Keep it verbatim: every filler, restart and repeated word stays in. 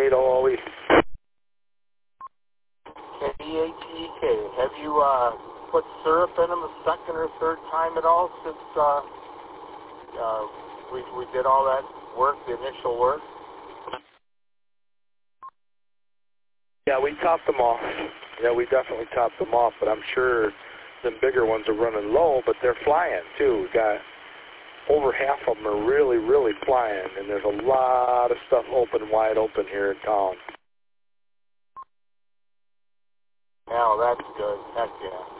eight O O E. K E A T E K. Have you uh, put syrup in them a second or third time at all since uh, uh, we, we did all that work, the initial work? Yeah, we topped them off. Yeah, we definitely topped them off, but I'm sure the bigger ones are running low, but they're flying too. We got over half of them are really, really flying, and there's a lot of stuff open, wide open here in town. Oh, that's good. Heck yeah.